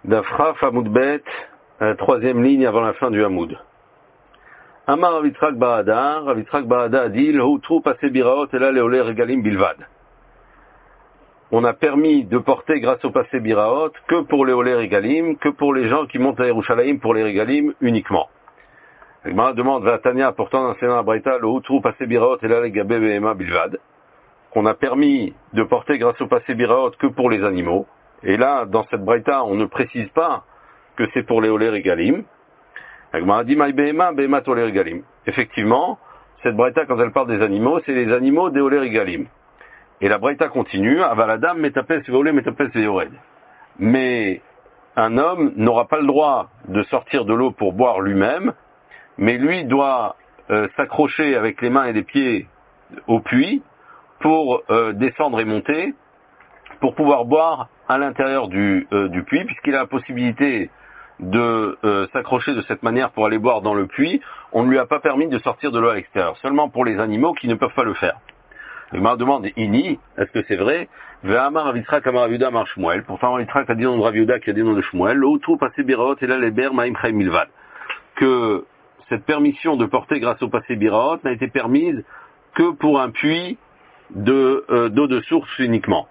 Dafraf Hamoud Bet, troisième ligne avant la fin du Hamoud. Amar Rav Yitzhak Barada a dit L'houtru pasé biraot et là leolé regalim bilvad. On a permis de porter grâce au passé biraot que pour les olé regalim, que pour les gens qui montent à Yerushalayim pour les regalim uniquement. La Gemara demande Vatania portant un sénat à Braïta L'houtru pasé biraot et là le gabé behema bilvad. Qu'on a permis de porter grâce au passé biraot que pour les animaux. Et là, dans cette braïta, on ne précise pas que c'est pour les olé regalim. La Gemara dit Maï behema, behema olé regalim. Effectivement, cette braïta, quand elle parle des animaux, c'est les animaux des olé regalim. Et la braïta continue, avaladam metapes veolé metapes veored. Mais un homme n'aura pas le droit de sortir de l'eau pour boire lui-même, mais lui doit s'accrocher avec les mains et les pieds au puits pour descendre et monter, pour pouvoir boire à l'intérieur du puits, puisqu'il a la possibilité de s'accrocher de cette manière pour aller boire dans le puits. On ne lui a pas permis de sortir de l'eau à l'extérieur, seulement pour les animaux qui ne peuvent pas le faire. Le Gemara demande Ini, est-ce que c'est vrai? Ve'amar Rav Yitzhak amar Rav Yehuda amar Shmuel. Pourtant Rav Yitzhak a dit nom de Rav Yehuda qui a dit nom de Shmuel. L'outru passé biraot et là les ber maim chaim milvad. Que cette permission de porter grâce au passé biraot n'a été permise que pour un puits d'eau de source uniquement.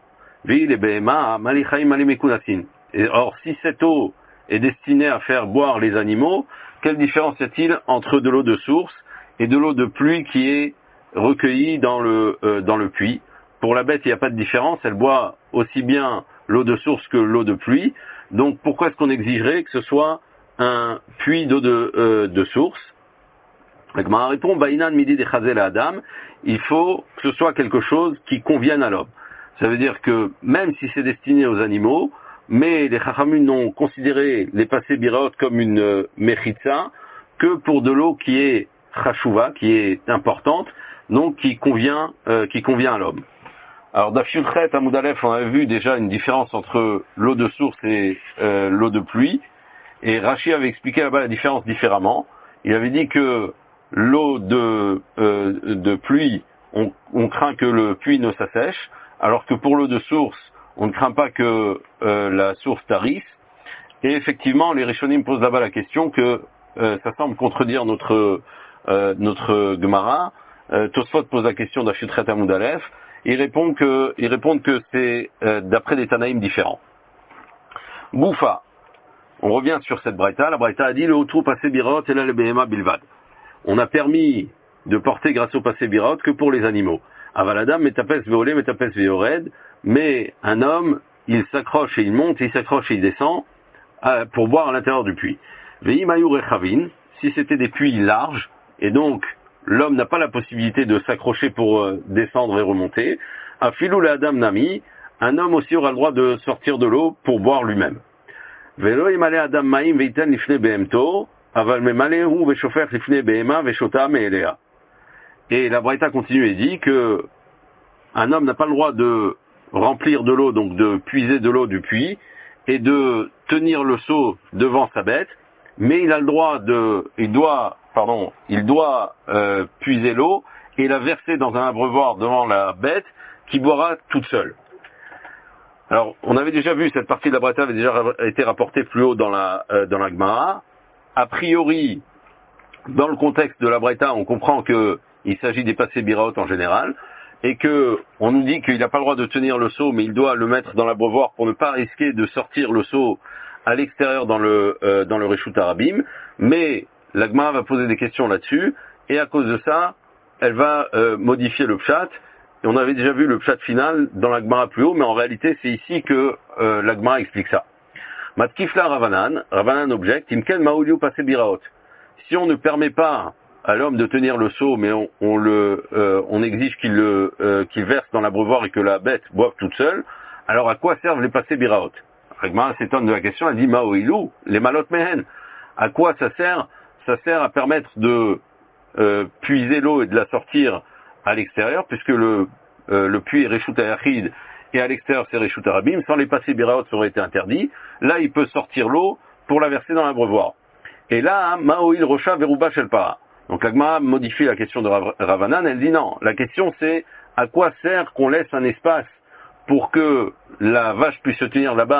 Or, si cette eau est destinée à faire boire les animaux, quelle différence y a-t-il entre de l'eau de source et de l'eau de pluie qui est recueillie dans le puits? Pour la bête, il n'y a pas de différence, elle boit aussi bien l'eau de source que l'eau de pluie. Donc, pourquoi est-ce qu'on exigerait que ce soit un puits d'eau de source? La Gemara répond, Baïnan midi de chazel adam, il faut que ce soit quelque chose qui convienne à l'homme. Ça veut dire que même si c'est destiné aux animaux, mais les chachamim n'ont considéré les passés biraot comme une mechitza que pour de l'eau qui est chashuva, qui est importante, donc qui convient à l'homme. Alors Daf Yudchet Amud Aleph, on avait vu déjà une différence entre l'eau de source et l'eau de pluie, et Rashi avait expliqué là-bas la différence différemment. Il avait dit que l'eau de pluie, on craint que le puits ne s'assèche, alors que pour l'eau de source, on ne craint pas que la source tarisse. Et effectivement, les Rishonim posent là-bas la question que ça semble contredire notre Gemara. Tosfot pose la question d'Ashutret Amud Aleph. Ils répondent que c'est d'après des Tanaïm différents. Goufa. On revient sur cette braïta. La braïta a dit le outru passé birot et là le behema bilvad. On a permis de porter grâce au passé biraot que pour les animaux. Avaladam metapes veolé metapes veored, mais un homme, il s'accroche et il monte, il s'accroche et il descend pour boire à l'intérieur du puits. Veimayu rechavin, si c'était des puits larges, et donc l'homme n'a pas la possibilité de s'accrocher pour descendre et remonter, afilou le adam nami, un homme aussi aura le droit de sortir de l'eau pour boire lui-même. Velo imale adam maim veiten lifne behemto, aval memalehu veshofer lifne behema veshota meelea. Et la Braïta continue et dit que un homme n'a pas le droit de remplir de l'eau, donc de puiser de l'eau du puits, et de tenir le seau devant sa bête, mais il a le droit il doit puiser l'eau et la verser dans un abreuvoir devant la bête qui boira toute seule. Alors, on avait déjà vu, cette partie de la Braïta avait déjà été rapportée plus haut dans la Gemara. A priori, dans le contexte de la Braïta, on comprend que il s'agit des passés biraot en général, et que on nous dit qu'il n'a pas le droit de tenir le seau, mais il doit le mettre dans l'abreuvoir pour ne pas risquer de sortir le seau à l'extérieur dans le Reshut Arabim. Mais la Gemara va poser des questions là-dessus, et à cause de ça, elle va modifier le pshat. Et on avait déjà vu le pshat final dans la Gemara plus haut, mais en réalité c'est ici que la Gemara explique ça. Matkifla Ravanan objecte, Imken Maouliou passé biraot. Si on ne permet pas à l'homme de tenir le seau, mais on exige qu'il verse dans l'abreuvoir et que la bête boive toute seule, alors à quoi servent les passés biraot? Ragmara s'étonne de la question, elle dit Maoilou, les malot mehen. À quoi ça sert? Ça sert à permettre de puiser l'eau et de la sortir à l'extérieur, puisque le puits est Reshut Hayachid et à l'extérieur c'est Reshut Arabim. Sans les passés biraot, ça aurait été interdit. Là, il peut sortir l'eau pour la verser dans l'abreuvoir. Et là, Maoil Rocha Veruba Shelpara. Donc la Gemara modifie la question de Ravanan, elle dit non, la question c'est à quoi sert qu'on laisse un espace pour que la vache puisse se tenir là-bas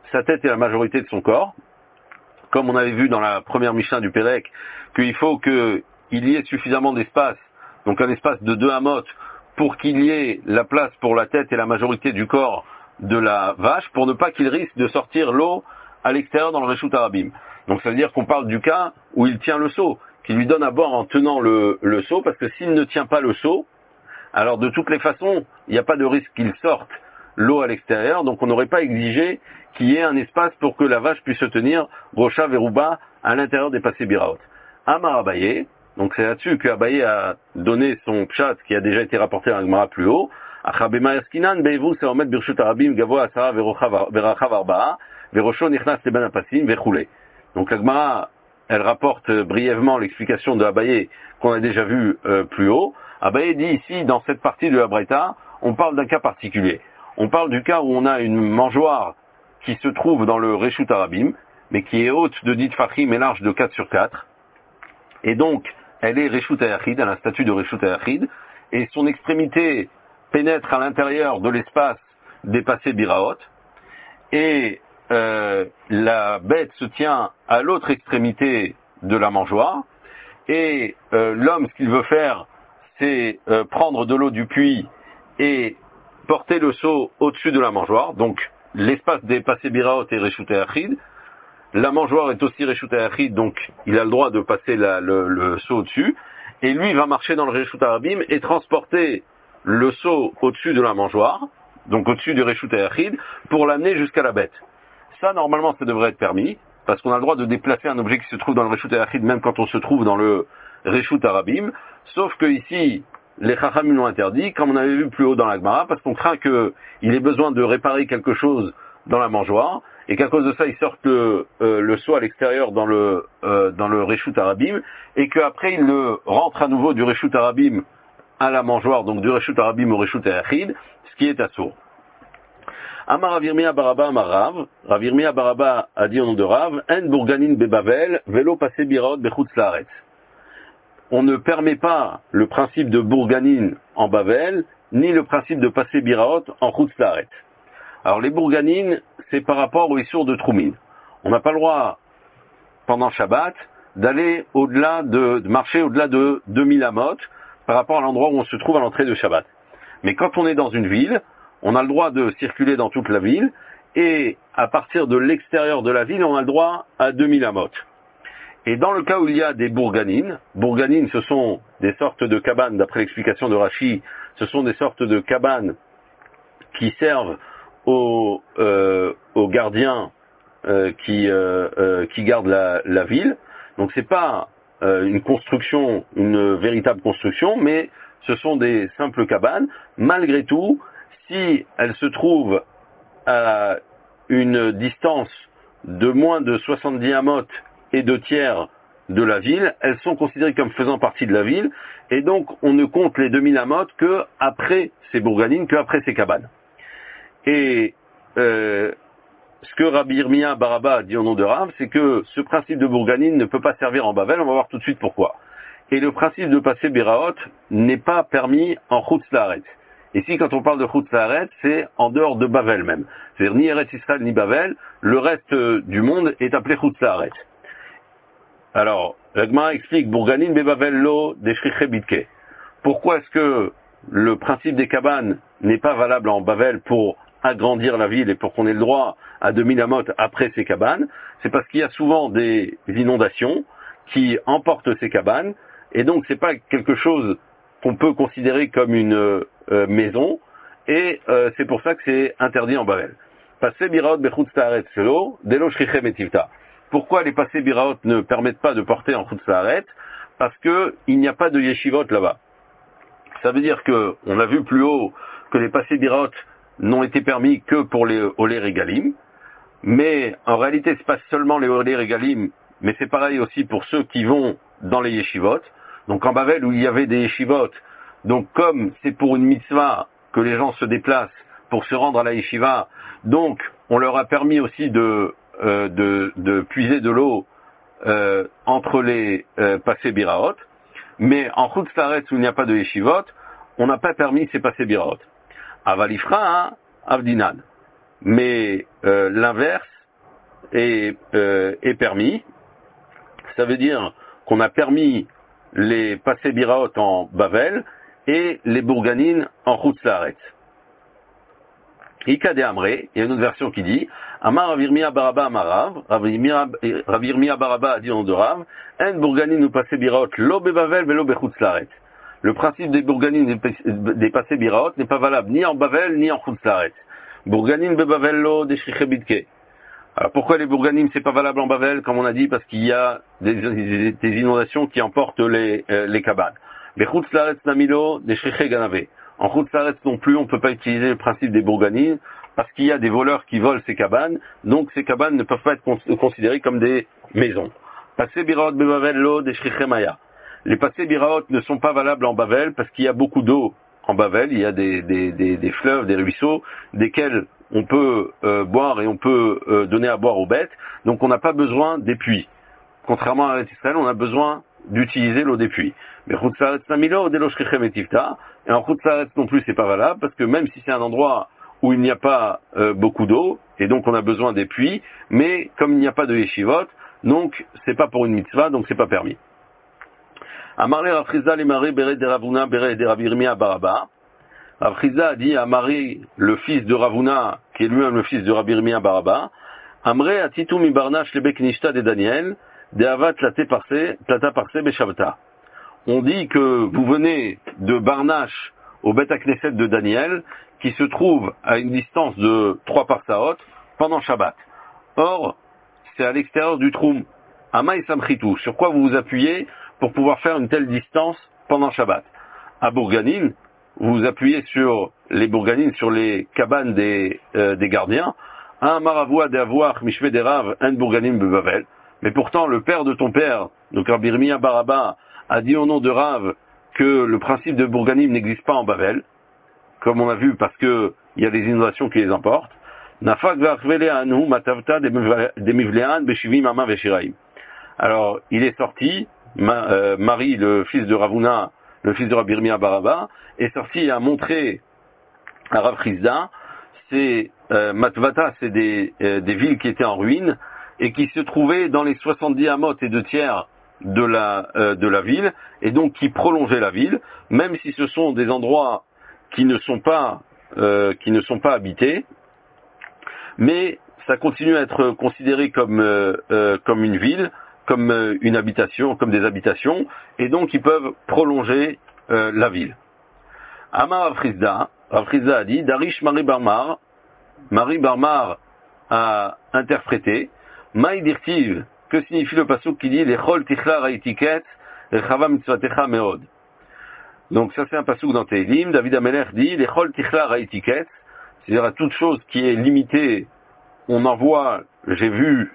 sa tête et la majorité de son corps, comme on avait vu dans la première Mishnah du Pérec, qu'il faut qu'il y ait suffisamment d'espace, donc un espace de 2 amot, pour qu'il y ait la place pour la tête et la majorité du corps de la vache, pour ne pas qu'il risque de sortir l'eau à l'extérieur dans le Reshut Harabim. Donc ça veut dire qu'on parle du cas où il tient le seau, qu'il lui donne à boire en tenant le seau, parce que s'il ne tient pas le seau, alors de toutes les façons, il n'y a pas de risque qu'il sorte l'eau à l'extérieur, donc on n'aurait pas exigé qu'il y ait un espace pour que la vache puisse se tenir Rocha Verouba à l'intérieur des passés Biraot. Amar Abaye, donc c'est là-dessus que Abaye a donné son pshat qui a déjà été rapporté dans la Gemara plus haut. Achabema Yaskinan Beivu Seomet Birshut Arabim Gavoa Asara Verachav Arba'a Verosho Nichnas Leben Apasim Vechoulé. Donc la Gemara, elle rapporte brièvement l'explication de Abaye qu'on a déjà vu plus haut. Abaye dit ici, dans cette partie de la Braïta, on parle d'un cas particulier. On parle du cas où on a une mangeoire qui se trouve dans le Reshut Harabim, mais qui est haute de 10 Fachim et large de 4 sur 4. Et donc, elle est Reshut Hayachid, elle a un statut de Reshut Hayachid, et son extrémité pénètre à l'intérieur de l'espace dépassé Biraot, et la bête se tient à l'autre extrémité de la mangeoire, et l'homme, ce qu'il veut faire, c'est prendre de l'eau du puits et porter le seau au-dessus de la mangeoire. Donc l'espace dépassé Biraot est Reshut Hayachid, la mangeoire est aussi Reshut Hayachid, donc il a le droit de passer le seau au-dessus, et lui va marcher dans le Reshut Harabim et transporter le seau au-dessus de la mangeoire, donc au-dessus du Reshut Hayachid, pour l'amener jusqu'à la bête. Ça, normalement, ça devrait être permis, parce qu'on a le droit de déplacer un objet qui se trouve dans le Reshut Hayachid, même quand on se trouve dans le Reshut Harabim, sauf que ici, les Chachamim l'ont interdit, comme on avait vu plus haut dans la Gemara, parce qu'on craint qu'il ait besoin de réparer quelque chose dans la mangeoire, et qu'à cause de ça, il sorte le seau à l'extérieur dans le Reshut Harabim, et qu'après, il le rentre à nouveau du Reshut Harabim à la mangeoire, donc du Reshut Harabim au Reshut Hayachid, ce qui est assourd. Amar Rav Yirmiyah Baraba Amar Rav, Rav Yirmiyah Baraba a dit au nom de Rav, En Bourganin Bebavel, Velo Passé Biraot Bechutz Laaretz. On ne permet pas le principe de Bourganin en Bavel, ni le principe de Passé Biraot en Chutz Laaretz. Alors les Bourganines, c'est par rapport au Issour de Troumin. On n'a pas le droit, pendant Shabbat, d'aller au-delà de marcher au-delà de 2000 amot par rapport à l'endroit où on se trouve à l'entrée de Shabbat. Mais quand on est dans une ville, on a le droit de circuler dans toute la ville, et à partir de l'extérieur de la ville, on a le droit à 2000 amot. Et dans le cas où il y a des bourganines, ce sont des sortes de cabanes, d'après l'explication de Rashi, ce sont des sortes de cabanes qui servent aux gardiens qui gardent la ville. Donc c'est pas une construction, une véritable construction, mais ce sont des simples cabanes. Malgré tout, si elles se trouvent à une distance de moins de 70 amot et 2 tiers de la ville, elles sont considérées comme faisant partie de la ville, et donc on ne compte les 2000 amot que après ces bourganines, que après ces cabanes. Et ce que Rabbi Yirmiyah Baraba a dit au nom de Rav, c'est que ce principe de bourganine ne peut pas servir en Bavel, on va voir tout de suite pourquoi. Et le principe de passer Biraot n'est pas permis en Chutz Laaretz. Ici, quand on parle de Chutz Laaretz, c'est en dehors de Bavel même. C'est-à-dire ni Eretz Israël ni Bavel, le reste du monde est appelé Chutz Laaretz. Alors, la Gemara explique Bourganine Bebavel lo Deshriche Bitke. Pourquoi est-ce que le principe des cabanes n'est pas valable en Bavel pour agrandir la ville et pour qu'on ait le droit à 2000 amot après ces cabanes? C'est parce qu'il y a souvent des inondations qui emportent ces cabanes, et donc c'est pas quelque chose qu'on peut considérer comme une maison, et c'est pour ça que c'est interdit en Bavel. Passer Biraot Bechutz Laaretz Selo, Delo Shriche Metivta. Pourquoi les passés Biraot ne permettent pas de porter en Chutz Laaretz? Parce que il n'y a pas de yeshivot là-bas. Ça veut dire que, on a vu plus haut que les passés Biraot n'ont été permis que pour les Olé Régalim, mais en réalité c'est pas seulement les Olé Régalim, mais c'est pareil aussi pour ceux qui vont dans les yeshivot. Donc en Bavel où il y avait des yeshivot, donc comme c'est pour une mitzvah que les gens se déplacent pour se rendre à la yeshiva, donc on leur a permis aussi de puiser de l'eau entre les passés Biraot, mais en Chutz Laaretz où il n'y a pas de yeshivot, on n'a pas permis ces passés Biraot. Avalifra, Avdinan. Mais l'inverse est permis. Ça veut dire qu'on a permis les passé biraot en Bavel et les bourganines en Chutz Laaretz. Ika de Amré, il y a une autre version qui dit Amar Rav Yirmiyah Baraba Amarav, Rav Yirmiyah Baraba a dit en de Rav, En bourganine ou passé biraot lo bebavel velo bechutz Laaretz. Le principe des bourganines des passé biraot n'est pas valable ni en Bavel ni en Chutz Laaretz. Bourganine bebavel lo de shriche bidke. Alors pourquoi les bourganimes c'est pas valable en Bavel, comme on a dit, parce qu'il y a des inondations qui emportent les cabanes. Bechutz Laaretz namilo de shriche ganave. En Chutz Laaretz non plus, on ne peut pas utiliser le principe des bourganines, parce qu'il y a des voleurs qui volent ces cabanes, donc ces cabanes ne peuvent pas être considérées comme des maisons. Passé biraot bebavel lo de shriche maya. Les passés biraot ne sont pas valables en Bavel, parce qu'il y a beaucoup d'eau en Bavel, il y a des fleuves, des ruisseaux, desquels on peut boire et on peut donner à boire aux bêtes, donc on n'a pas besoin des puits. Contrairement à Israël, on a besoin d'utiliser l'eau des puits. Mais Chutz Laaretz namilo de lo shriche metivta, et en Chutz Laaretz non plus c'est pas valable, parce que même si c'est un endroit où il n'y a pas beaucoup d'eau, et donc on a besoin des puits, mais comme il n'y a pas de yeshivot, donc c'est pas pour une mitzvah, donc c'est pas permis. Amarle Rav Chizda lemare bere de Ravuna bere de Rav Yirmiyah Baraba. Rav Chizda a dit à Amari, le fils de Ravuna, qui est lui-même le fils de Rav Yirmiyah Baraba, Amre atitu mi barnash lebek nishta de Daniel, de avat plata parse beshavta. On dit que vous venez de Barnache au Bet HaKnesset de Daniel, qui se trouve à une distance de 3 parsaot pendant Shabbat. Or, c'est à l'extérieur du Troum. Ama Samchitou, sur quoi vous vous appuyez pour pouvoir faire une telle distance pendant Shabbat? À Bourganine, vous vous appuyez sur les bourganines, sur les cabanes des gardiens. Un maravua d'avoir mishve derav un bourganine bebavel. Mais pourtant, le père de ton père, donc Rav Yirmiyah Baraba, a dit au nom de Rav que le principe de bourganim n'existe pas en Bavel, comme on a vu, parce que il y a des inondations qui les emportent. Nafak v'achvele anu matavta de mivlean beshivim ama veshiraim. Alors, il est sorti, Marie, le fils de Ravuna, le fils de Rav Yirmiyah Baraba, est sorti et a montré à Rav Chizda, c'est Matvata, c'est des villes qui étaient en ruine et qui se trouvaient dans les 70 amot et 2 tiers de la ville, et donc qui prolongeaient la ville, même si ce sont des endroits qui ne sont pas habités, mais ça continue à être considéré comme une ville, comme une habitation, comme des habitations, et donc ils peuvent prolonger la ville. Amar Rav Chizda a dit, Darish Marie Barmar a interprété, Maï dirtiv, que signifie le pasuk qui dit, Lechol tichla raitiket, Rechava mitzvatecha meod. Donc ça c'est un pasuk dans Tehillim. David Amelech dit, Lechol tichla raitiket, c'est-à-dire à toute chose qui est limitée, on en voit, j'ai vu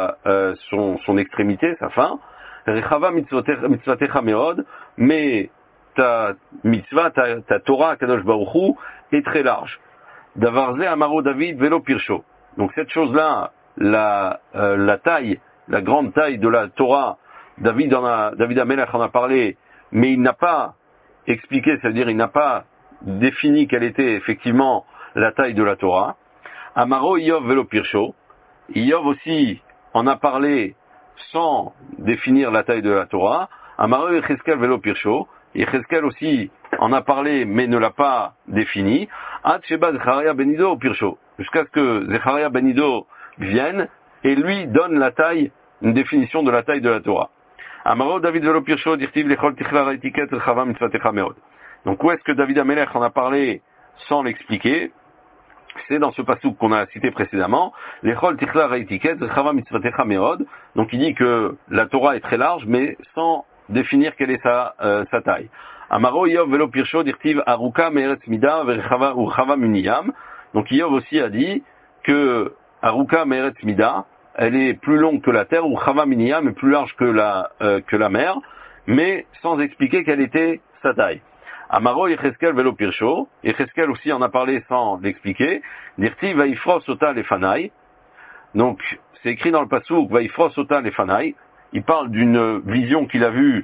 son extrémité, sa fin. Rechava mitzvatecha meod, mais ta mitzvah, ta Torah, Kadosh Baruch Hu, est très large. Davarze amaro David velo pirsho. Donc cette chose-là, la taille, la grande taille de la Torah, David Amelech en a parlé, mais il n'a pas expliqué, c'est-à-dire il n'a pas défini quelle était effectivement la taille de la Torah. Amaro Iyov velo pirsho. Iyov aussi en a parlé sans définir la taille de la Torah. Amaro Yecheskel velo pirsho. Yecheskel aussi en a parlé mais ne l'a pas défini. Ad sheba Zecharia benido pirsho. Jusqu'à ce que Zecharia benido vienne et lui donne la taille, une définition de la taille de la Torah. Amaro David velo pirsho dirtiv lechol tichla raitiket rechava mitzvatecha meod. Donc où est-ce que David Amelech en a parlé sans l'expliquer? C'est dans ce pasuk qu'on a cité précédemment, lechol tichla raitiket rechava mitzvatecha meod. Donc il dit que la Torah est très large mais sans définir quelle est sa taille. Amaro Iyov velo pirsho dirtiv aruka meretz mida rechava muniyam. Donc Iyov aussi a dit que Aruka Meretz Mida, elle est plus longue que la terre, ou Chava Miniyam est plus large que la mer, mais sans expliquer quelle était sa taille. Amaro Yecheskel Velo Pirsho, Yecheskel aussi en a parlé sans l'expliquer, Dirti Vaifros Ota Lefanai, donc c'est écrit dans le pasuk Vaifros Ota Lefanai, il parle d'une vision qu'il a vue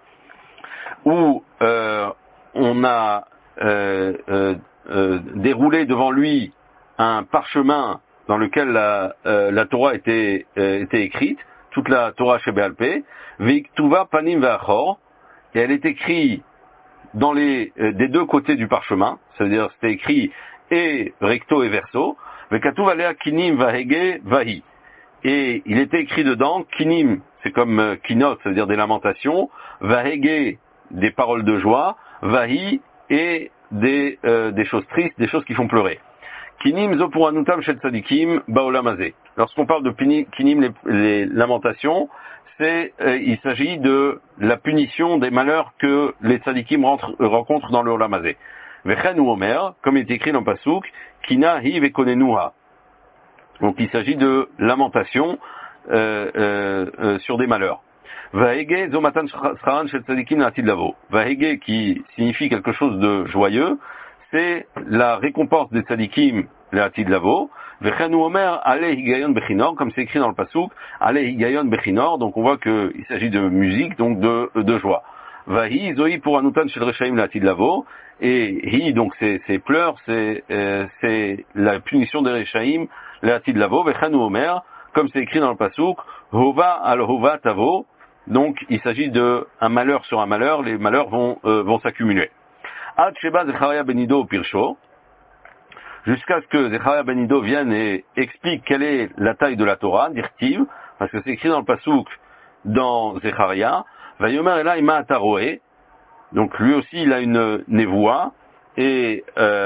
où on a déroulé devant lui un parchemin dans lequel la Torah était écrite, toute la Torah chez Béalpé, Veiktuva panim ve'achor, et elle est écrite dans des deux côtés du parchemin, c'est-à-dire c'était écrit et recto et verso, Vekatuv alea kinim vahege vahi. Et il était écrit dedans, kinim, c'est comme kinot, c'est-à-dire des lamentations, vahege, des paroles de joie, vahi, et des choses tristes, des choses qui font pleurer. Kinim zo pour anutam shel tzadikim baolam hazeh. Lorsqu'on parle de kinim, les lamentations, il s'agit de la punition des malheurs que les tzadikim rencontrent dans le olam hazeh. Vechen ou omer, comme il est écrit dans le pasuk, kina hi vekonenuha. Donc il s'agit de lamentation sur des malheurs. Vahege zomatan sraran shel tzadikim la'atid lavo. Vahege, qui signifie quelque chose de joyeux, c'est la récompense des tzadikim la'atid lavo. Vechen ou omer ale higayon bechinor, comme c'est écrit dans le pasuk, ale higayon bechinor. Donc on voit qu'il s'agit de musique, donc de joie. Vahi zoi pour anutan shel reshaim la'atid lavo. Et hi, donc c'est pleurs, c'est la punition des reshaim la'atid lavo. Vechen ou omer, comme c'est écrit dans le pasuk, hova al hova tavo. Donc il s'agit de un malheur sur un malheur, les malheurs vont s'accumuler. Ad sheba Zecharia ben Iddo pirsho, jusqu'à ce que Zecharia ben Iddo vienne et explique quelle est la taille de la Torah, dirtiv, parce que c'est écrit dans le pasuk dans Zecharia, Vayomer ela ima ataroe, donc lui aussi il a une névoie, et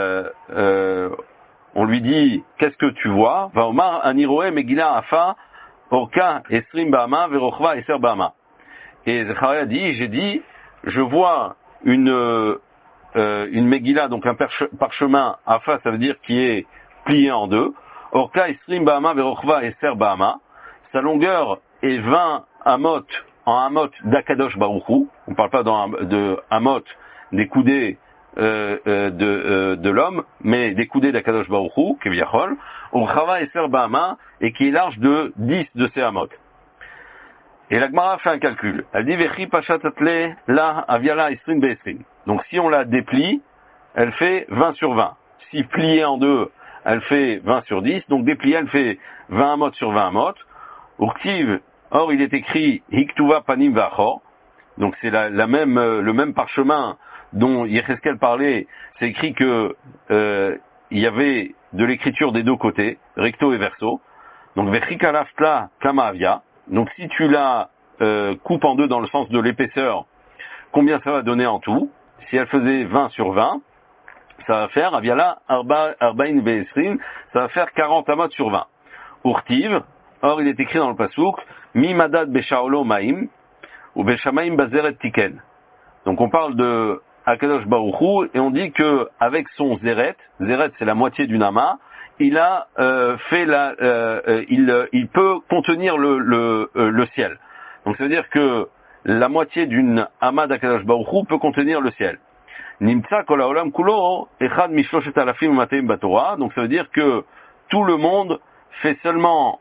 on lui dit qu'est-ce que tu vois? Vaomar aniroe megila afa orka esrim ba'ama verochva eser ba'ama. Et Zecharia dit, je vois une Megillah, donc un parchemin, afa, ça veut dire qui est plié en deux. Orka isrim ba'ama verochva eser ba'ama. Sa longueur est 20 amot en amot d'Akadosh Baruch Hu. On ne parle pas de amot, des coudées de l'homme, mais des coudées d'Akadosh Baruch Hu, keviachol. Orchava eser ba'ama, et qui est large de 10 de ces amot. Et la Gemara fait un calcul. Elle dit Vechi Pachat Atle la Aviala Isrin Be'esrin. Donc si on la déplie, elle fait 20 sur 20. Si pliée en deux, elle fait 20 sur 10. Donc dépliée, elle fait 20 amot sur 20 amot. Urktiv, or il est écrit Hiktuva Panim Vachor. Donc c'est le même parchemin dont Yecheskel parlait. C'est écrit que il y avait de l'écriture des deux côtés, recto et verso. Donc Vechi Kalaftla Kama Avia. Donc si tu la coupes en deux dans le sens de l'épaisseur, combien ça va donner en tout? Si elle faisait 20 sur 20, ça va faire, aviala, arba'in ve'esrin, ça va faire 40 amot sur 20. Urtiv, or il est écrit dans le pasuk, mi madad beshaolo ma'im, ou beshamaim bazeret tiken. Donc on parle de Akadosh Baruch Hu, et on dit que avec son zeret c'est la moitié d'une ama, il a fait il peut contenir le ciel. Donc ça veut dire que la moitié d'une ama d'Akadosh Baruch Hu peut contenir le ciel. Nimtza kol haolam kulo echad mishloshet alafim u'mateim batorah. Donc ça veut dire que tout le monde fait seulement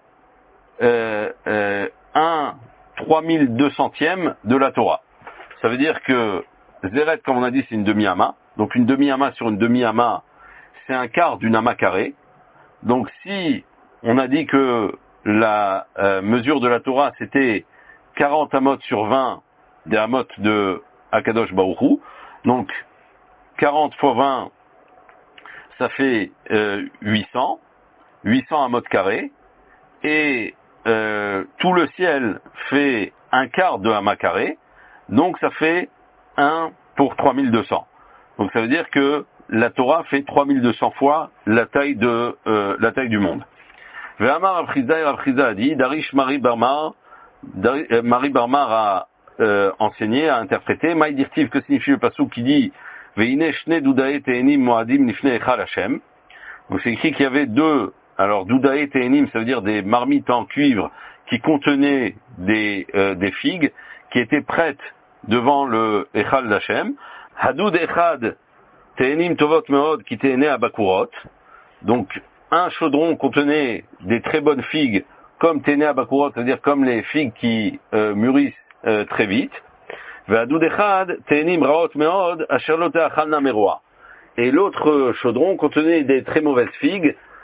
1/3200e de la Torah. Ça veut dire que zeret, comme on a dit, c'est une demi-ama. Donc une demi-ama sur une demi-ama, c'est un quart d'une ama carrée. Donc si on a dit que la mesure de la Torah c'était 40 amot sur 20 des amot de Akadosh Baruch Hu, donc 40 fois 20 ça fait 800 amot carrés, et tout le ciel fait un quart de ama carré, donc ça fait 1 pour 3200. Donc ça veut dire que la Torah fait 3200 fois la taille du monde. Ve'amar Rav a dit, Darish Marie Barmar a enseigné, a interprété, Maï dirtiv, que signifie le pasuk qui dit, Ve'ine shne dudae te'enim moadim nifne echal Hashem. Donc c'est écrit qu'il y avait deux, alors dudae te'enim, ça veut dire des marmites en cuivre qui contenaient des figues, qui étaient prêtes devant le echal d'Hashem. Hadud echad Te'enim tovot meod qui te'ene à Bakurot. Donc, un chaudron contenait des très bonnes figues, comme te'ene à Bakurot, c'est-à-dire comme les figues qui mûrissent très vite. Ve'adud echad te'enim raot meod asher lo te'achalna meroa. Et l'autre chaudron contenait des très mauvaises figues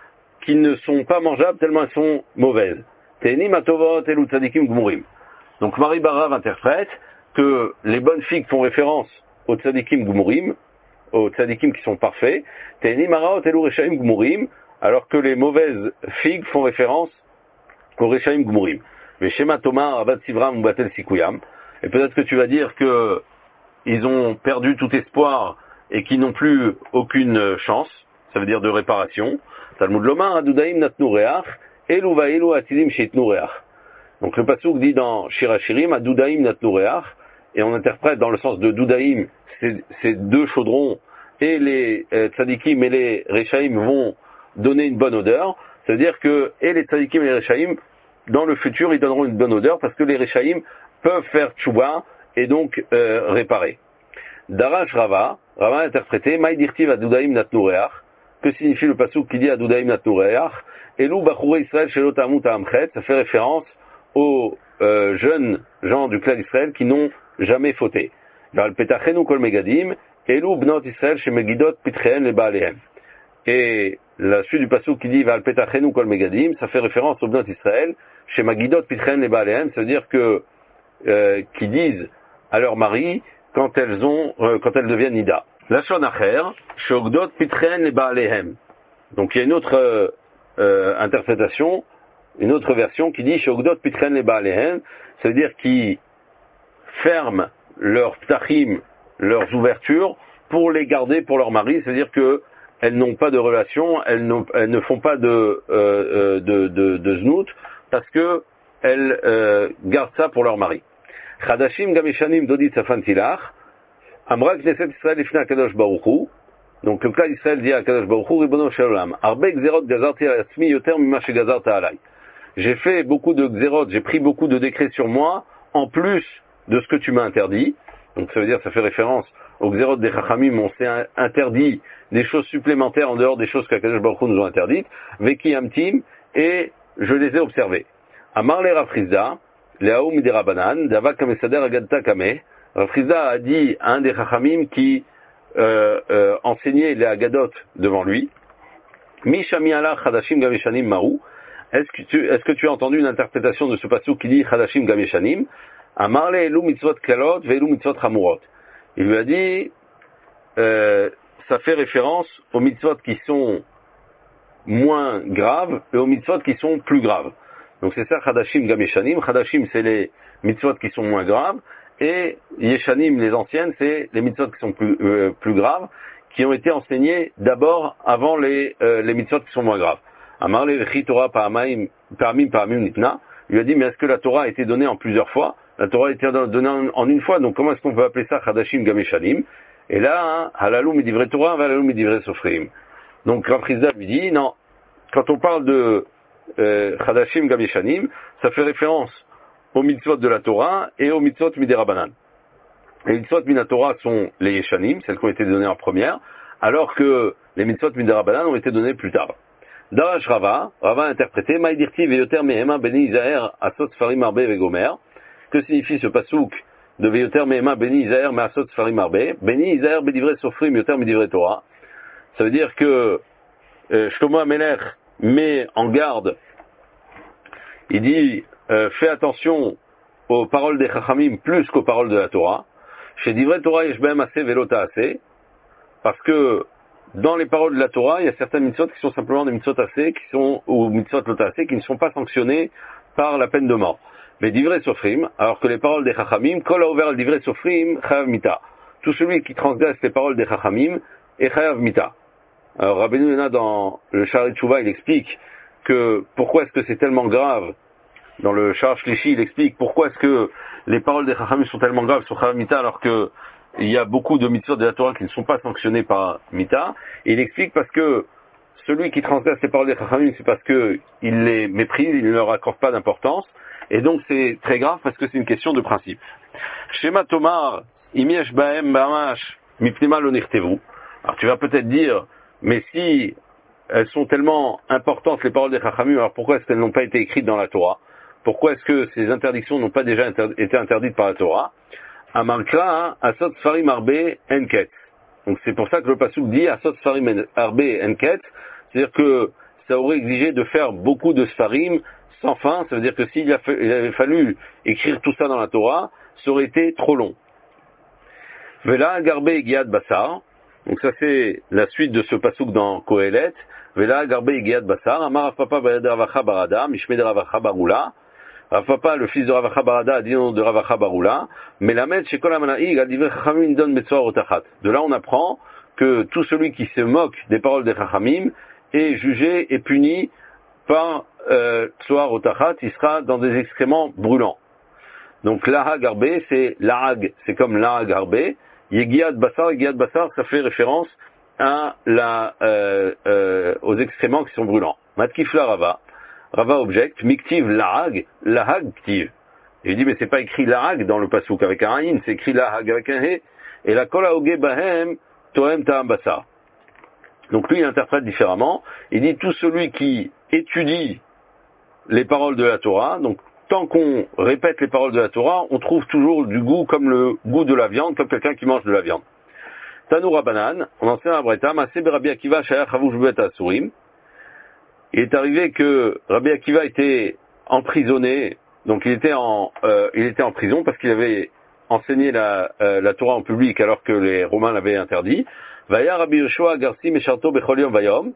qui ne sont pas mangeables tellement elles sont mauvaises. Te'enim atovot elu tzadikim gmurim. Donc Marie Barav interprète que les bonnes figues font référence aux tzadikim gmurim, aux tzadikim qui sont parfaits. Te'enim araot elu reshaim gmurim, alors que les mauvaises figues font référence aux reshaim gmurim. Mais Shema Tomar Abat Sivram ou Batel Sikuyam. Et peut-être que tu vas dire que ils ont perdu tout espoir et qu'ils n'ont plus aucune chance. Ça veut dire de réparation. Talmud Lomar Adudaim Natnu Reach Elu Vaelu Atilim Sheitnu Reach. Donc le pasuk dit dans Shirachirim Adudaim Natnu Reach, et on interprète dans le sens de Dudaim, ces deux chaudrons, et les tzadikim et les rechaim vont donner une bonne odeur. Ça veut dire que et les tzadikim et les rechaim dans le futur, ils donneront une bonne odeur parce que les Rechaim peuvent faire tchouba et donc réparer. Darash Rava a interprété Maïdirtiv Adudaim Natnu Reach. Que signifie le pasuk qui dit Adudaim Natnu Reach? Elou Bachurei Israël Shelo Tamut Amchet. Ça fait référence aux jeunes gens du clan d'Israël qui n'ont jamais fauté. Val Petachenu Kol Megadim Elou Bnot Israël Shemegidot Pitrehem Le Baalehem. Et la suite du pasuk qui dit Val Petachenu Kol Megadim, ça fait référence aux Bnot Israël chez Magidot Pitrehem Le Baalehem, ça veut dire que qui disent à leur mari quand elles deviennent nida. Lashon acher, shogdot pitrehem le baalehem. Donc il y a une autre interprétation, une autre version qui dit shogdot pitrehem le baalehem, ça veut dire qu'ils ferment leurs ptachim, leurs ouvertures pour les garder pour leur mari, c'est-à-dire que elles n'ont pas de relation, elles ne font pas de znout parce que elles gardent ça pour leur mari. Chadashim Gameshanim Dodit Safan Tilach, Amra Knesset Israël Ifna Kadosh Baruch Hu. Donc le clan d'Israël dit à Kadosh Baruch Hu, Ribono Shel Olam, Arbe Gzerot Gazarti Atzmi Yoter Mima Shegazarta Alai. J'ai fait beaucoup de Gzerot, j'ai pris beaucoup de décrets sur moi, en plus de ce que tu m'as interdit. Donc ça veut dire, ça fait référence aux Gzerot des Chachamim, on s'est interdit des choses supplémentaires en dehors des choses que Kadosh Baruch Hu nous ont interdites, Veki Amtim, et je les ai observées. Amar le Rafrizda, Leaou Miderabanan, Davak Kamesader Agadta Kame. Rafrizda a dit à un des Chachamim qui enseignait les Agadot devant lui, Mishami ala Chadashim Gameshanim Maou. Est-ce que tu as entendu une interprétation de ce pasuk qui dit Chadashim Gameshanim? Amar le Elu Mitzvot Kalot ve Elu Mitzvot Hamurot. Il lui a dit, ça fait référence aux mitzvot qui sont moins graves et aux mitzvot qui sont plus graves. Donc c'est ça, Chadashim Gameshanim. Chadashim, c'est les mitzvot qui sont moins graves, et Yeshanim, les anciennes, c'est les mitzvot qui sont plus graves, qui ont été enseignées d'abord avant les mitzvot qui sont moins graves. Amar le Vechi Torah Pa'amim Nitna. Il lui a dit, mais est-ce que la Torah a été donnée en plusieurs fois? La Torah a été donnée en une fois, donc comment est-ce qu'on peut appeler ça Chadashim Gameshanim? Et là, Halalou Midivre Torah, Halalou Midivre Sofrim. Donc Rav Chizda lui dit, non, quand on parle de Chadashim Gameshanim, ça fait référence aux mitzvot de la Torah et aux mitzvot midérabanan. Les mitzvot minatora sont les Yeshanim, celles qui ont été données en première, alors que les mitzvot midérabanan ont été données plus tard. Darash Rava a interprété Maïdirti Veyoter Mehema Beni Isaher Asot Farim Arbe Vegomer. Que signifie ce pasouk de Veyoter Mehema Beni Isaher Asot Farim Arbe? Beni Isaher Bedivre Sofrim Yoter Midivre Torah. Ça veut dire que Shlomo HaMelech met en garde, il dit fais attention aux paroles des Chachamim plus qu'aux paroles de la Torah. Chez Divrei Torah Yeshbem Aseh Velota Aseh, parce que dans les paroles de la Torah, il y a certains mitzvot qui sont simplement des mitzvot Aseh, ou mitzvot Lota Aseh, qui ne sont pas sanctionnés par la peine de mort. Mais Divrei Sofrim, alors que les paroles des Chachamim, Kol haover al Divrei Sofrim Chayav Mita. Tout celui qui transgresse les paroles des Chachamim est Chayav Mita. Alors Rabbeinu Yonah dans le Sha'arei Teshuvah, il explique que pourquoi est-ce que c'est tellement grave. Dans le Sha'ar Shlishi, il explique pourquoi est-ce que les paroles des Chachamim sont tellement graves sur Chayav Mita alors que il y a beaucoup de mitzvot de la Torah qui ne sont pas sanctionnés par Mita. Et il explique parce que celui qui transgresse les paroles des Chachamim, c'est parce que il les méprise, il ne leur accorde pas d'importance. Et donc c'est très grave parce que c'est une question de principe. Shema Tomar, Imiesh Baem Bamash, Mipnima lo nirtevu. Alors tu vas peut-être dire, mais si elles sont tellement importantes, les paroles des Chachamim, alors pourquoi est-ce qu'elles n'ont pas été écrites dans la Torah? Pourquoi est-ce que ces interdictions n'ont pas déjà été interdites par la Torah? Amalkra, Asot Sfarim Arbe Enket. Donc c'est pour ça que le pasuk dit Asot Sfarim Arbe Enket, c'est-à-dire que ça aurait exigé de faire beaucoup de Sfarim sans fin. Ça veut dire que il avait fallu écrire tout ça dans la Torah, ça aurait été trop long. Vela Garbe Giad Basar. Donc ça c'est la suite de ce pasouk dans Kohelet. Vela Garbe Giad Basar. Amar Rav Papa Bayad Ravacha Barada, Mishmed Ravacha Barula. Rav Papa, le fils de Ravacha Barada, a dit nom de Ravacha Barula. Melamed Shekol Amanaïg, Adivrei Chachamim Don Metzor Otachat. De là on apprend que tout celui qui se moque des paroles des Chachamim est jugé et puni par Tzoar Otachat, il sera dans des excréments brûlants. Donc Lahag Arbe, c'est Lahag, c'est comme Lahag Arbe. Yegiad Basar, ça fait référence à aux excréments qui sont brûlants. Matkifla Rava. Rava objecte, Miktiv Lahag, Lahag Ktiv. Il dit, mais c'est pas écrit Lahag dans le pasouk avec un aïn, c'est écrit Lahag avec un he. Et la Kol Haogeh Bahem, Tohem Ta'am Basar. Donc lui, il interprète différemment. Il dit, tout celui qui étudie les paroles de la Torah, donc tant qu'on répète les paroles de la Torah, on trouve toujours du goût comme le goût de la viande, comme quelqu'un qui mange de la viande. Tanou Rabanan, on enseigne à Breta, Masé Rabbi Akiva Shayach Havouj Bet Asurim. Il est arrivé que Rabbi Akiva était emprisonné, donc il était en prison parce qu'il avait enseigné la Torah en public alors que les Romains l'avaient interdit. Vaya Rabbi Yoshua Garsi Mesharto Bechol Yom Vayom.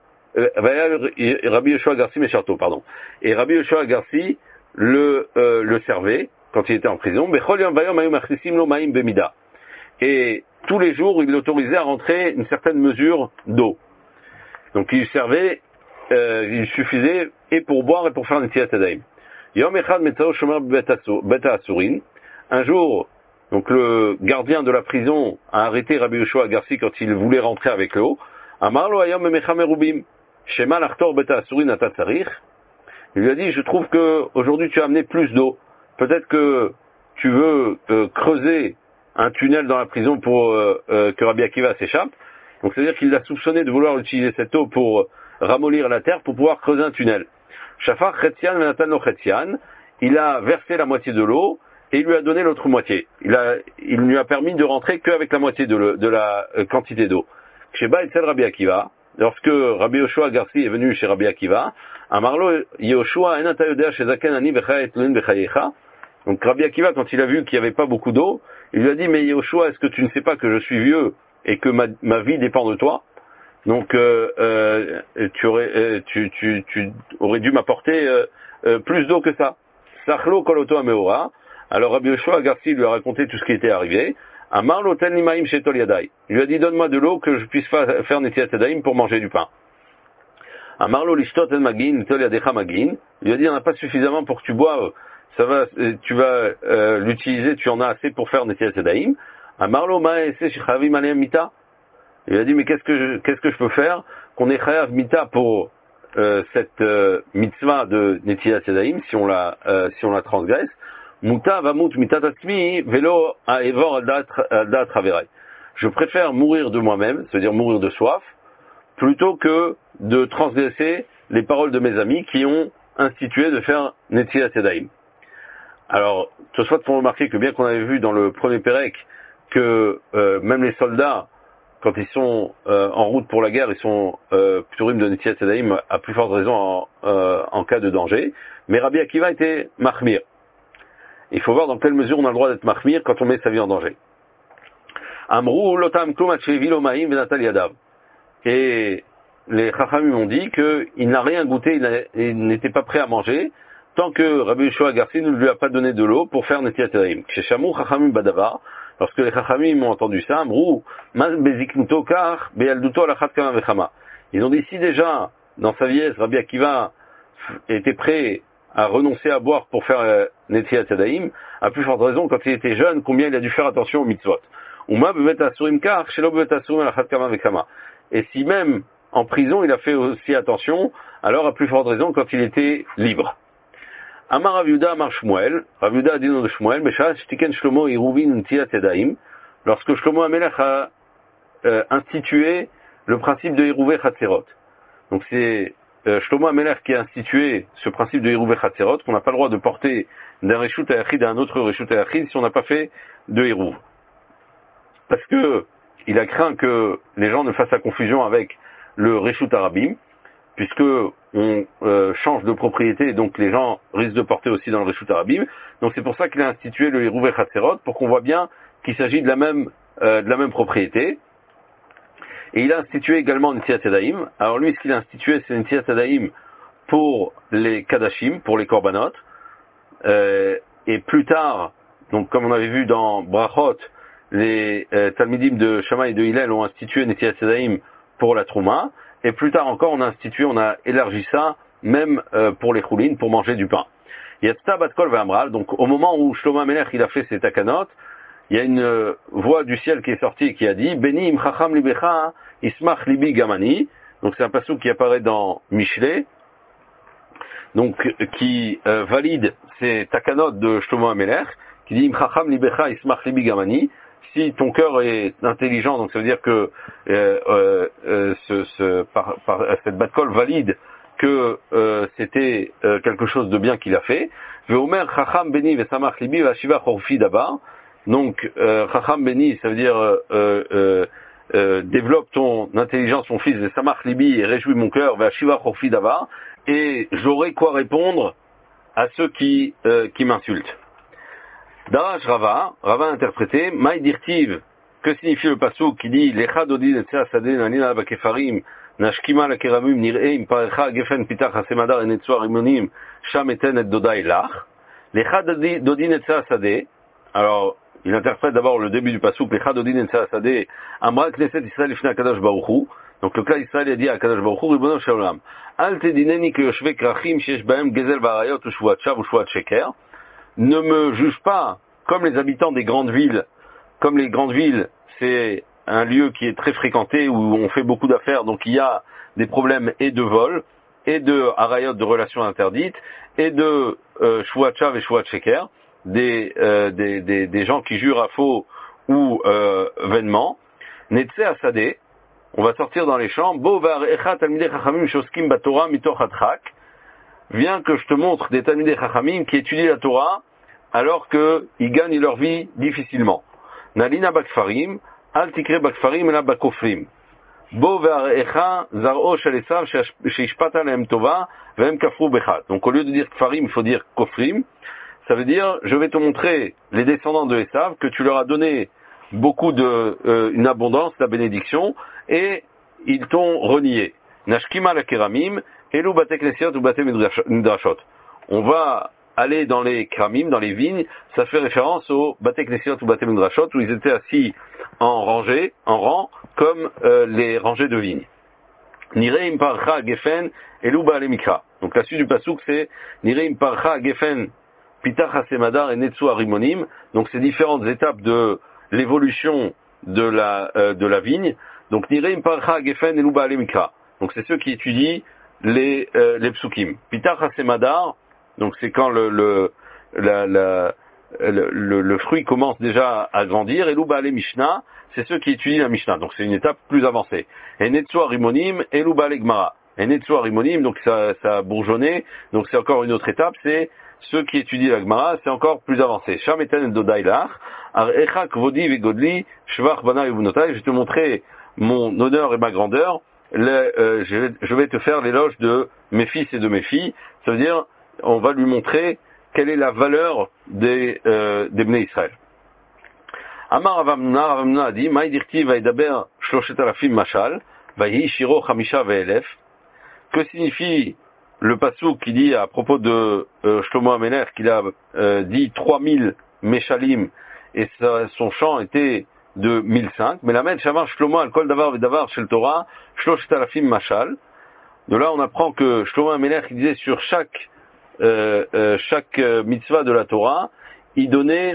Rabbi Yoshua Garsi Mesharto, pardon. Et Rabbi Yoshua Garsi le servait quand il était en prison. Bechol Yom Vayom Ayom Achnisim Lo Maim Bemida. Et tous les jours, il l'autorisait à rentrer une certaine mesure d'eau. Donc il servait, il suffisait et pour boire et pour faire Netilat Yadayim. Yom Echad Metzao Shomer Beta Asurin. Un jour, donc le gardien de la prison a arrêté Rabbi Yoshua Garsi quand il voulait rentrer avec l'eau. Amarlo Ayom Mecha Merubim. Shema Lachtor Beta Asurin Ata Tzarich. Il lui a dit, je trouve que aujourd'hui tu as amené plus d'eau. Peut-être que tu veux creuser un tunnel dans la prison pour que Rabbi Akiva s'échappe. Donc c'est-à-dire qu'il l'a soupçonné de vouloir utiliser cette eau pour ramollir la terre, pour pouvoir creuser un tunnel. Shafar Chetzian Venatan Lo Chetzian, il a versé la moitié de l'eau et il lui a donné l'autre moitié. Il lui a permis de rentrer qu'avec la moitié de la quantité d'eau. Sheba Etzel Rabbi Akiva, lorsque Rabbi Yoshua Garsi est venu chez Rabbi Akiva, Amarlo Yoshua Enata Yodea Shezaken Ani Becha Etlun Bechayecha. Donc Rabbi Akiva, quand il a vu qu'il n'y avait pas beaucoup d'eau, il lui a dit, mais Yoshua, est-ce que tu ne sais pas que je suis vieux et que ma vie dépend de toi? Donc tu aurais dû m'apporter plus d'eau que ça. Sachlo Koloto Ameora. Alors Rabbi Yoshua Garsi lui a raconté tout ce qui était arrivé. Amarlo Ten Limaim Shetol Yadai. Il lui a dit, donne-moi de l'eau que je puisse faire Netilat Yadayim pour manger du pain. Amarlo Lishtot En Magin, Nitol Yadecha Magin. Il lui a dit, il n'y en a pas suffisamment pour que tu boives. Tu vas l'utiliser, tu en as assez pour faire Netilat Yadayim. Amarlo Ma'ese Shechavim Aleim Mita. Il a dit, mais qu'est-ce que je peux faire qu'on ait Chayav Mita pour cette mitzvah de Netilat Yadayim si on la transgresse. Muta vamut mitat atzmi velo aevor alda traverai. Je préfère mourir de moi-même, c'est-à-dire mourir de soif, plutôt que de transgresser les paroles de mes amis qui ont institué de faire Netilat Yadayim. Alors, Tosfot font remarquer que bien qu'on avait vu dans le premier Pérec que même les soldats, quand ils sont en route pour la guerre, ils sont pturim de Netilat Yadayim à plus forte raison en cas de danger, mais Rabbi Akiva était machmir. Il faut voir dans quelle mesure on a le droit d'être machmir quand on met sa vie en danger. Amrou lotam klum achevi lomaim venatal yadav. Et les chachamim ont dit qu'il n'a rien goûté, il n'était pas prêt à manger, tant que Rabbi Yoshua Garsi ne lui a pas donné de l'eau pour faire Netilat Yadayim. Chez Shamou chachamim badavar, lorsque les chachamim ont entendu ça, Amrou man beziknuto kar be'alduto alachat kama vechama. Ils ont dit, si déjà, dans sa vieillesse, Rabbi Akiva était prêt à renoncer à boire pour faire Netilat Yadayim, à plus forte raison, quand il était jeune, combien il a dû faire attention aux mitzvot. Uma bevet asurim kar, shelo bevet asurim alachat kama vechama. Et si même en prison, il a fait aussi attention, alors à plus forte raison quand il était libre. Amar Rav Yehuda Amar Shmuel, Rav Yehuda a dit nom de Shmuel, Besha Shtiken Shlomo Iruvin Netilat Yadayim, lorsque Shlomo HaMelech a institué le principe de Iruvei Chatzerot. Donc c'est Shlomo HaMelech qui a institué ce principe de Iruvei Chatzerot, qu'on n'a pas le droit de porter d'un Reshut HaYachid à un autre Reshut HaYachid si on n'a pas fait de Iruv. Parce que il a craint que les gens ne fassent la confusion avec le Reshut HaRabim, puisque on change de propriété, et donc les gens risquent de porter aussi dans le Reshut Arabim. Donc c'est pour ça qu'il a institué le Hirouvé Chatserot, pour qu'on voit bien qu'il s'agit de la même propriété. Et il a institué également Netilat Yadayim. Alors lui, ce qu'il a institué, c'est Netilat Yadayim pour les Kadashim, pour les Korbanot. Et plus tard, donc comme on avait vu dans Brachot, les Talmidim de Shammai et de Hillel ont institué Netilat Yadayim pour la Trouma. Et plus tard encore, on a élargi ça, même pour les Choulines, pour manger du pain. Yatzta bat kol ve'amral, donc au moment où Shlomo HaMelech il a fait ses takanot, il y a une voix du ciel qui est sortie et qui a dit Beni im chacham libecha ismach libi gamani. Donc c'est un passage qui apparaît dans Michelet, donc qui valide ces takanot de Shlomo HaMelech, qui dit im chacham libecha ismach libi gamani. Si ton cœur est intelligent, donc ça veut dire que cette bat-kol valide que c'était quelque chose de bien qu'il a fait. Ve'omer chacham beni ve'samach libi ve'ashiva chorfi dabar. Donc chacham beni, ça veut dire développe ton intelligence, mon fils, ve'samach libi, et réjouis mon cœur, ve'ashiva chorfi dabar, et j'aurai quoi répondre à ceux qui m'insultent. Darash Rava a interprété, Maï dirtiv, que signifie le passouk qui dit, Lecha dodin et tsea sadeh nanina bakefarim, nashkima la keramim nir'eim parecha gefen pitach hasemadar et netsuar imonim, sham eten et dodai lach. Lecha dodin et tsea sadeh, alors, il interprète d'abord le début du passouk, Lecha dodin et tsea sadeh, amra knesset Israël ifna Kadosh Baruch Hu. Donc le clan Israël a dit à Kadosh Baruch Hu, Ribono shel olam, al tedineni ke yoshvei krachim sheyesh bahem gezel varayot ou shvuat shav ou shvuat sheker. Ne me juge pas comme les habitants des grandes villes. Comme les grandes villes, c'est un lieu qui est très fréquenté, où on fait beaucoup d'affaires, donc il y a des problèmes et de vol, et de harayot, de relations interdites, et de shvuat shav et shvuat sheker, des gens qui jurent à faux ou vainement. Netse asadeh, on va sortir dans les champs, Bo va'arecha talmidei chachamim shoskim batorah mitoch adchak. Viens que je te montre des Talmidei Chachamim qui étudient la Torah alors qu'ils gagnent leur vie difficilement. Nalina bakfarim, al tikre bakfarim ela bakofrim. Bo ve'arecha zar'o shel Esav sheishpata lehem tova ve'hem kafru bechad. Donc au lieu de dire kfarim, il faut dire kofrim. Ça veut dire, je vais te montrer les descendants de Esav, que tu leur as donné beaucoup une abondance, la bénédiction, et ils t'ont renié. Nashkima la keramim, Elou bate knesiot ou bate midrashot. On va aller dans les kramim, dans les vignes, ça fait référence au bate knesiot ou bate midrashot, où ils étaient assis en rangée, en rang, comme les rangées de vignes. Nireim parcha gefen elou ba'ale mikra. Donc la suite du pasuk c'est Nireim parcha gefen pitach hasemadar et netsu arimonim. Donc c'est différentes étapes de l'évolution de la vigne. Donc Nireim parcha gefen elou ba'ale mikra. Donc c'est ceux qui étudient les psukim. Pitach hasemadar, donc c'est quand le fruit commence déjà à grandir. Elou ba'ale Mishnah, c'est ceux qui étudient la Mishnah. Donc c'est une étape plus avancée. Et netsu arimonim, elou ba'ale Gemara. Et netsu arimonim, donc ça a bourgeonné. Donc c'est encore une autre étape. C'est ceux qui étudient la Gemara, c'est encore plus avancé. Sham eten et dodai lach, ar echa kvodi vegodli, shvach bana ubunotai. Je vais te montrer mon honneur et ma grandeur. Je vais te faire l'éloge de mes fils et de mes filles. Ça veut dire, on va lui montrer quelle est la valeur des Bnei Israël. Amar Ravamna a dit, Maï dirti vaidaber shloshet alafim mashal, vaihi shiro chamisha ve'elef. Que signifie le pasuk qui dit à propos de Shlomo HaMelech, qu'il a dit 3000 meshalim, et son chant était de 1005, mais la Shamar Shlomo al kol davar vedavar shel Torah shloshet alafim mashal. De là, on apprend que Shlomo HaMelech, il disait sur chaque mitzvah de la Torah, il donnait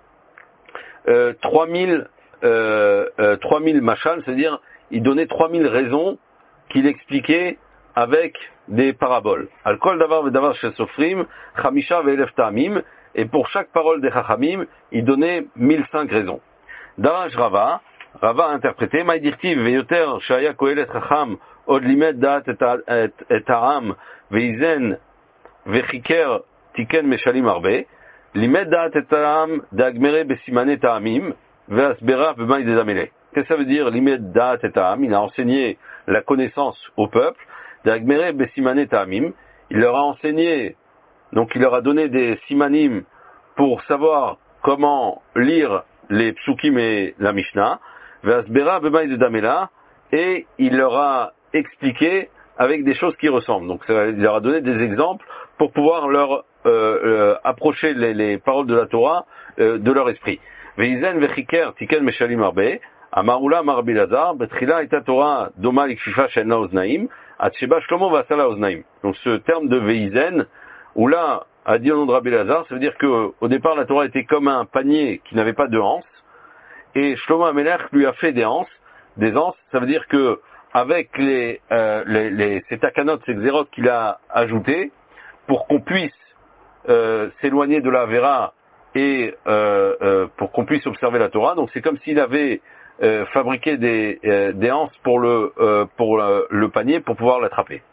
3000 mashal, c'est-à-dire il donnait 3000 raisons qu'il expliquait avec des paraboles. Al kol davar vedavar shel sofrim chamisha ve'elef ta'amim, et pour chaque parole des chachamim, il donnait 1005 raisons. Darash Rava a interprété, Maï dirtiv veyoter shaya kohelet chacham od limed da'at et ha'am veizen vechiker tiken meshalim arbe, limed da'at et ha'am da'agmere besimane ta'amim ve'asbera b'maï des amele. Qu'est-ce que ça veut dire, limed da'at et ha'am? Il a enseigné la connaissance au peuple, d'Agmere Besimane Ta'amim. Il leur a enseigné, donc il leur a donné des simanim pour savoir comment lire les psukim et la Mishnah. Ve'asbera b'maï de Damela, et il leur a expliqué avec des choses qui ressemblent. Donc il leur a donné des exemples pour pouvoir leur approcher les paroles de la Torah de leur esprit. Veizen vechiker tiken meshalim arbe, amaroula marbi lazar, betrila eta Torah doma likfifa shenna oznaim, atsheba shlomo vasala oznaim. Donc ce terme de veizen, où là, a dit au nom de Rabbi Lazar, ça veut dire que au départ la Torah était comme un panier qui n'avait pas de anses, et Shlomo Amelech lui a fait des anses, ça veut dire que avec ces takanot, ces xérot qu'il a ajoutés, pour qu'on puisse s'éloigner de la Vera et pour qu'on puisse observer la Torah. Donc c'est comme s'il avait fabriqué des anses pour le panier pour pouvoir l'attraper.